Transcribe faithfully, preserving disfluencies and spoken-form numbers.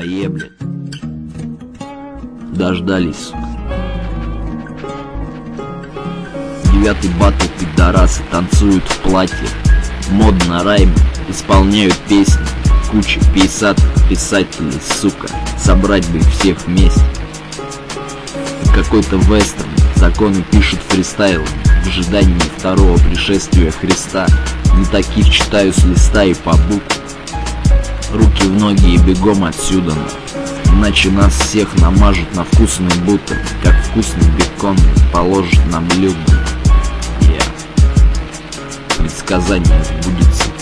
своей, блядь. Дождались, сука. Девятый батл, пидорасы танцуют в платье. Модно райм, исполняют песни. Куча писат, писателей, сука. Собрать бы их всех вместе. Какой-то вестерн, законы пишут фристайл. В ожидании второго пришествия Христа. Не таких читаю с листа и по буквам. Руки в ноги и бегом отсюда, иначе нас всех намажут на вкусный бутер, как вкусный бекон положат на блюдо. Yeah. Предсказание сбудется.